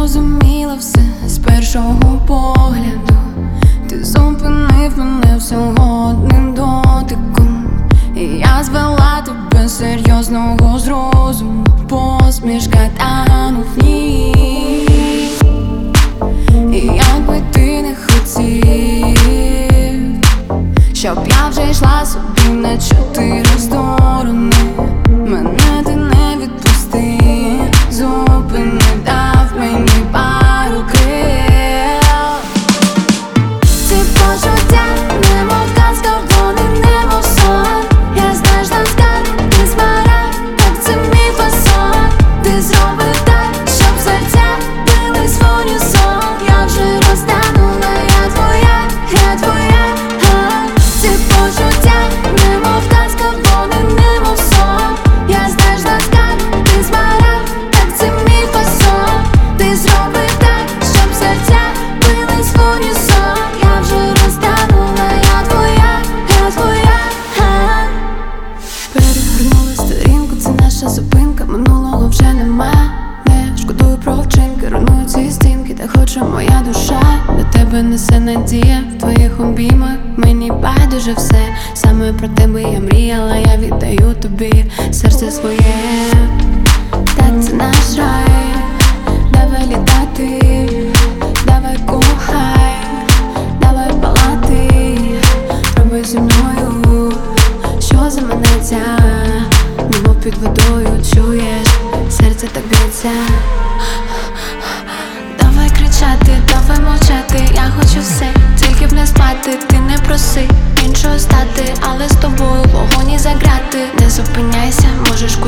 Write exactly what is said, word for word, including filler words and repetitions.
зрозуміла все з першого погляду. Ти зупинив мене всього одним дотиком, і я звела тебе серйозного з розуму. Посмішка танув в ній. І якби ти не хотів, щоб я вже йшла собі на чотири сторони, мене ти не відпустив, зупинив, дав мені пару крил. Ці почуття, немов казка, вони немов сон. Я знаю, що скарб, ти смарагд, так це мій фасон. Ти зробив так, щоб серця бились в унісон. Я вже розтанула, я твоя, я твоя. Ці почуття, немов казка, вони немов сон. Я знаю, що скарб, ти смарагд, так це мій фасон. Ти зробив так, щоб серця бились в унісон. Я вже розтанула, я твоя, я твоя. Перегорнули сторінку, це наша зупинка. Минулого вже нема. Не шкодую про вчинки, руйную ці стінки. Та хоче моя душа, до тебе несе надія. В твоїх обіймах мені байдуже все. Саме про тебе я мріяла, я віддаю тобі серце своє. Так це наш рай, давай літати, давай кохай, давай палати. Роби зі мною, що заманеться, немов під водою, чуєш, серце так б'ється. Давай кричати, давай мовчати, я хочу все, тільки б не спати. Ти не проси іншого стати, але з тобою в вогоні заграти. Не зупиняйся, можеш